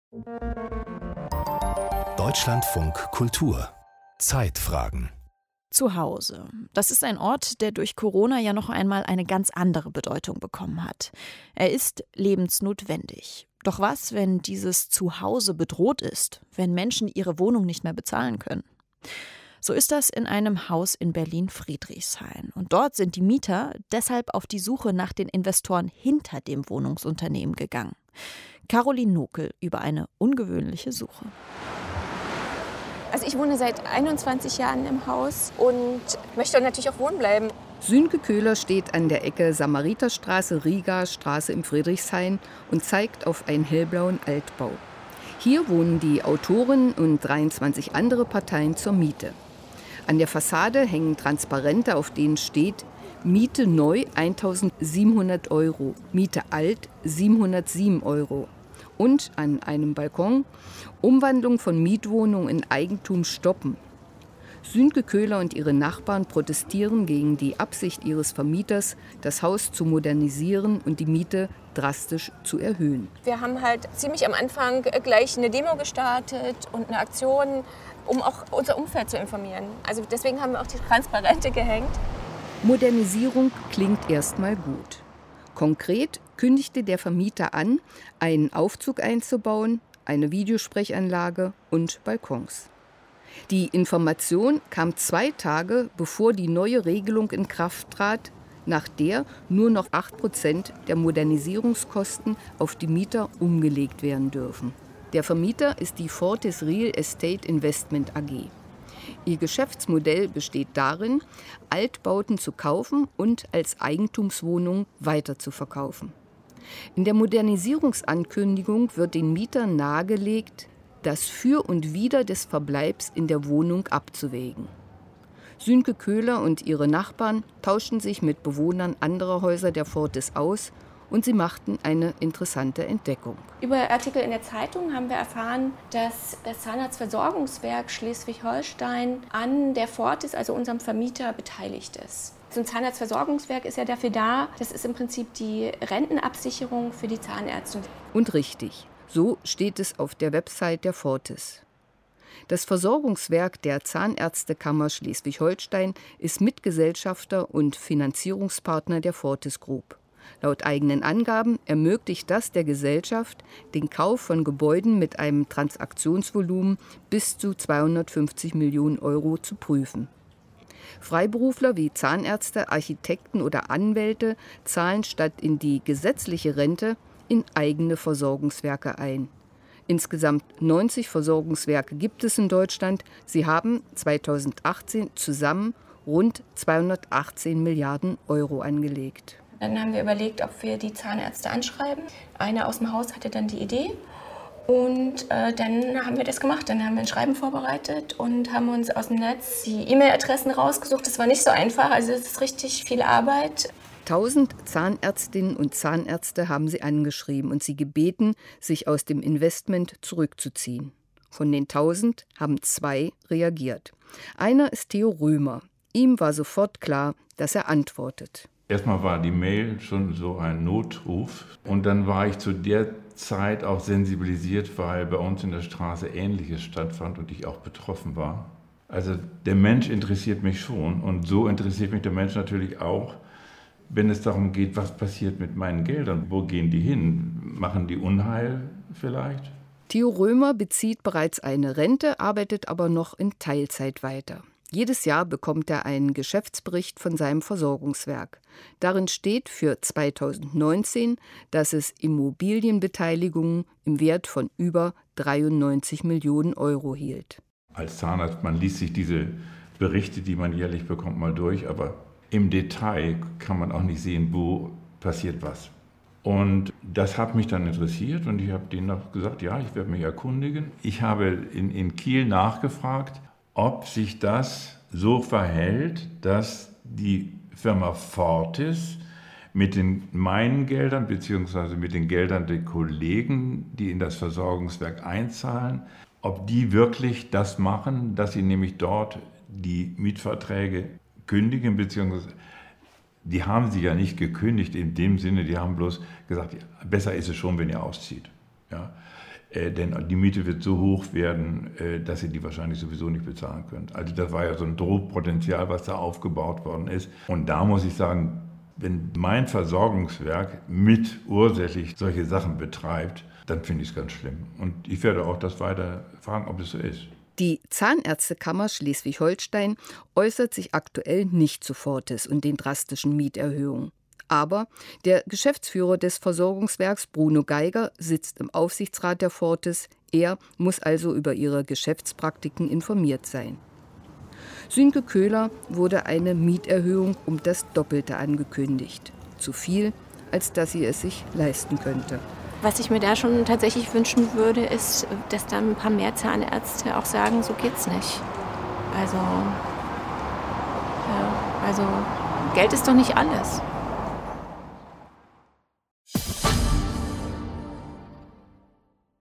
Deutschlandfunk Kultur Zeitfragen. Zu Hause. Das ist ein Ort, der durch Corona ja noch einmal eine ganz andere Bedeutung bekommen hat. Er ist lebensnotwendig. Doch was, wenn dieses Zuhause bedroht ist, wenn Menschen ihre Wohnung nicht mehr bezahlen können? So ist das in einem Haus in Berlin-Friedrichshain. Und dort sind die Mieter deshalb auf die Suche nach den Investoren hinter dem Wohnungsunternehmen gegangen. Caroline Nokel über eine ungewöhnliche Suche. Also ich wohne seit 21 Jahren im Haus und möchte natürlich auch wohnen bleiben. Sönke Köhler steht an der Ecke Samariterstraße, Riga Straße im Friedrichshain und zeigt auf einen hellblauen Altbau. Hier wohnen die Autorin und 23 andere Parteien zur Miete. An der Fassade hängen Transparente, auf denen steht: Miete neu 1.700 €, Miete alt 707 €. Und an einem Balkon: Umwandlung von Mietwohnung in Eigentum stoppen. Sönke Köhler und ihre Nachbarn protestieren gegen die Absicht ihres Vermieters, das Haus zu modernisieren und die Miete drastisch zu erhöhen. Wir haben halt ziemlich am Anfang gleich eine Demo gestartet und eine Aktion, um auch unser Umfeld zu informieren. Also deswegen haben wir auch die Transparente gehängt. Modernisierung klingt erstmal gut. Konkret kündigte der Vermieter an, einen Aufzug einzubauen, eine Videosprechanlage und Balkons. Die Information kam 2 Tage, bevor die neue Regelung in Kraft trat, nach der nur noch 8% der Modernisierungskosten auf die Mieter umgelegt werden dürfen. Der Vermieter ist die Fortis Real Estate Investment AG. Ihr Geschäftsmodell besteht darin, Altbauten zu kaufen und als Eigentumswohnung weiterzuverkaufen. In der Modernisierungsankündigung wird den Mietern nahegelegt, das Für und Wider des Verbleibs in der Wohnung abzuwägen. Sönke Köhler und ihre Nachbarn tauschten sich mit Bewohnern anderer Häuser der Fortis aus und sie machten eine interessante Entdeckung. Über Artikel in der Zeitung haben wir erfahren, dass das Zahnarztversorgungswerk Schleswig-Holstein an der Fortis, also unserem Vermieter, beteiligt ist. So ein Zahnarztversorgungswerk ist ja dafür da, das ist im Prinzip die Rentenabsicherung für die Zahnärzte. Und richtig, so steht es auf der Website der Fortis. Das Versorgungswerk der Zahnärztekammer Schleswig-Holstein ist Mitgesellschafter und Finanzierungspartner der Fortis Group. Laut eigenen Angaben ermöglicht das der Gesellschaft den Kauf von Gebäuden mit einem Transaktionsvolumen bis zu 250 Millionen € zu prüfen. Freiberufler wie Zahnärzte, Architekten oder Anwälte zahlen statt in die gesetzliche Rente in eigene Versorgungswerke ein. Insgesamt 90 Versorgungswerke gibt es in Deutschland. Sie haben 2018 zusammen rund 218 Milliarden € angelegt. Dann haben wir überlegt, ob wir die Zahnärzte anschreiben. Einer aus dem Haus hatte dann die Idee und dann haben wir das gemacht. Dann haben wir ein Schreiben vorbereitet und haben uns aus dem Netz die E-Mail-Adressen rausgesucht. Das war nicht so einfach, also es ist richtig viel Arbeit. 1000 Zahnärztinnen und Zahnärzte haben sie angeschrieben und sie gebeten, sich aus dem Investment zurückzuziehen. Von den 1000 haben 2 reagiert. Einer ist Theo Römer. Ihm war sofort klar, dass er antwortet. Erstmal war die Mail schon so ein Notruf und dann war ich zu der Zeit auch sensibilisiert, weil bei uns in der Straße Ähnliches stattfand und ich auch betroffen war. Also der Mensch interessiert mich schon und so interessiert mich der Mensch natürlich auch, wenn es darum geht, was passiert mit meinen Geldern, wo gehen die hin, machen die Unheil vielleicht? Theo Römer bezieht bereits eine Rente, arbeitet aber noch in Teilzeit weiter. Jedes Jahr bekommt er einen Geschäftsbericht von seinem Versorgungswerk. Darin steht für 2019, dass es Immobilienbeteiligungen im Wert von über 93 Millionen € hielt. Als Zahnarzt, man liest sich diese Berichte, die man jährlich bekommt, mal durch, aber im Detail kann man auch nicht sehen, wo passiert was. Und das hat mich dann interessiert und ich habe denen auch gesagt, ja, ich werde mich erkundigen. Ich habe in Kiel nachgefragt, ob sich das so verhält, dass die Firma Fortis mit meinen Geldern bzw. mit den Geldern der Kollegen, die in das Versorgungswerk einzahlen, ob die wirklich das machen, dass sie nämlich dort die Mietverträge kündigen, beziehungsweise die haben sie ja nicht gekündigt in dem Sinne, die haben bloß gesagt, besser ist es schon, wenn ihr auszieht. Ja. Denn die Miete wird so hoch werden, dass sie die wahrscheinlich sowieso nicht bezahlen können. Also das war ja so ein Drohpotenzial, was da aufgebaut worden ist. Und da muss ich sagen, wenn mein Versorgungswerk mit ursächlich solche Sachen betreibt, dann finde ich es ganz schlimm. Und ich werde auch das weiter fragen, ob es so ist. Die Zahnärztekammer Schleswig-Holstein äußert sich aktuell nicht zu Fortis und den drastischen Mieterhöhungen. Aber der Geschäftsführer des Versorgungswerks, Bruno Geiger, sitzt im Aufsichtsrat der Fortis. Er muss also über ihre Geschäftspraktiken informiert sein. Sünke Köhler wurde eine Mieterhöhung um das Doppelte angekündigt. Zu viel, als dass sie es sich leisten könnte. Was ich mir da schon tatsächlich wünschen würde, ist, dass da ein paar mehr Zahnärzte auch sagen, so geht's nicht. Also Geld ist doch nicht alles.